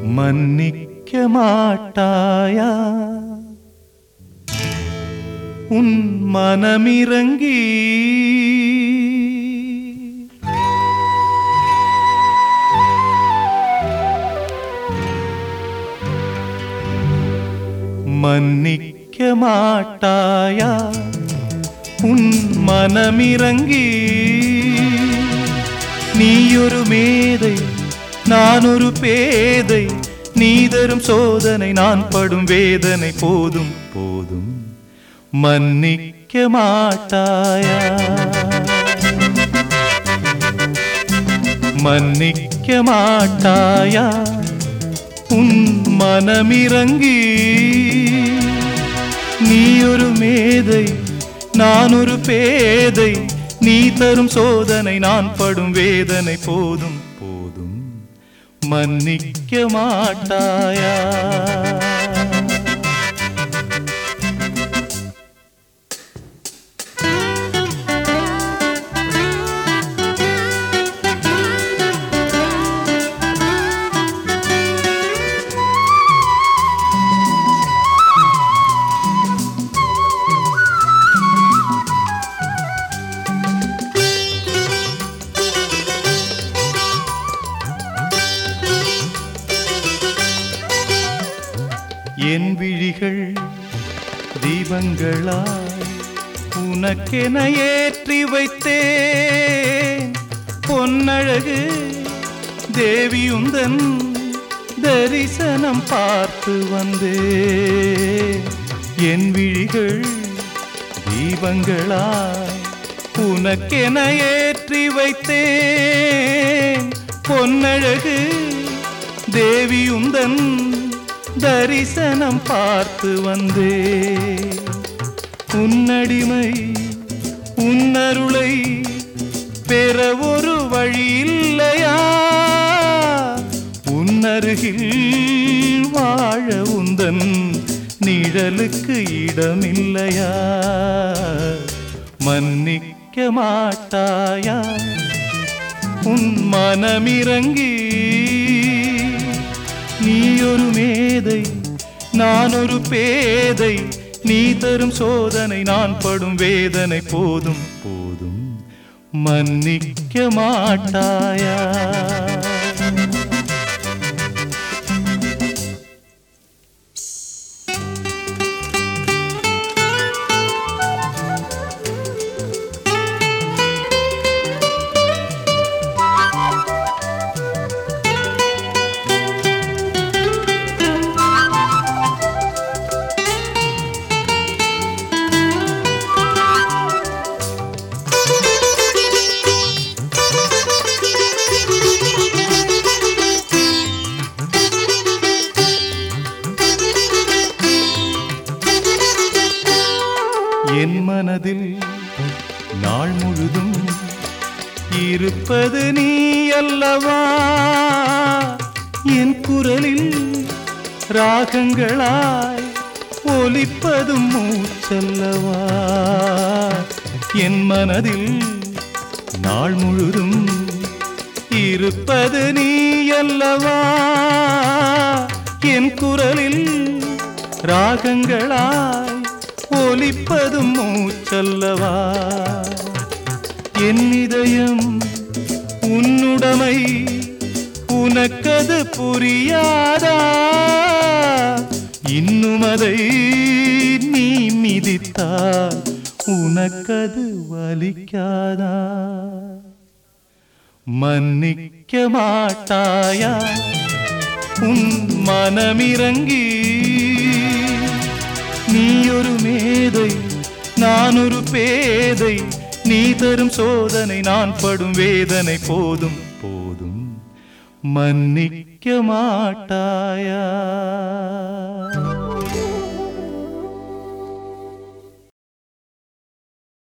மன்னிக்க மாட்டாயா உன் மனமிரங்கி மன்னிக்க மாட்டாயா உன் மனமிரங்கி நீயொரு மேதை நான் ஒரு பேதை நீ தரும் சோதனை நான் படும் வேதனை போதும் போதும் மன்னிக்க மாட்டாயா மன்னிக்க மாட்டாயா உன் மனமிரங்கி நீ ஒரு மேதை நான் ஒரு பேதை நீ தரும் சோதனை நான் படும் வேதனை போதும் போதும் மன்னிக்க மாட்டாயா என் விழிகள் தீபங்களாய் உனக்கென ஏற்றி வைத்தேன் பொன்னழகு தேவியுந்தன் தரிசனம் பார்த்து வந்தேன் என் விழிகள் தீபங்களாய் உனக்கென ஏற்றி வைத்தேன் பொன்னழகு தேவியுந்தன் தரிசனம் பார்த்து வந்தே உன்னடிமை உன்னருளை பெற ஒரு வழி இல்லையா உன்னருகில் வாழ உந்தன் நிழலுக்கு இடமில்லையா மன்னிக்க மாட்டாயா உன் மனமிரங்கி நீ ஒரு மேதை நான் ஒரு பேதை நீ தரும் சோதனை நான் படும் வேதனை போதும் போதும் மன்னிக்க மாட்டாயா என் மனதில் நாள் முழுதும் இருப்பது நீ அல்லவா என் குரலில் ராகங்களாய் ஒலிப்பதும் மூச்சல்லவா என் மனதில் நாள் முழுதும் இருப்பது நீ அல்லவா என் குரலில் ராகங்களாய் ஒலிப்பதும் மூச்சல்லவா என் இதயம் உன்னுடைமை உனக்கது புரியாதா இன்னும் அதை நீ மிதித்தால் உனக்கது வலிக்காதா மன்னிக்க மாட்டாயா உன் மனமிரங்கி நீ ஒரு மேதை நான் ஒரு பேதை நீ தரும் சோதனை நான் படும் வேதனை போதும் போதும் மன்னிக்க மாட்டாயா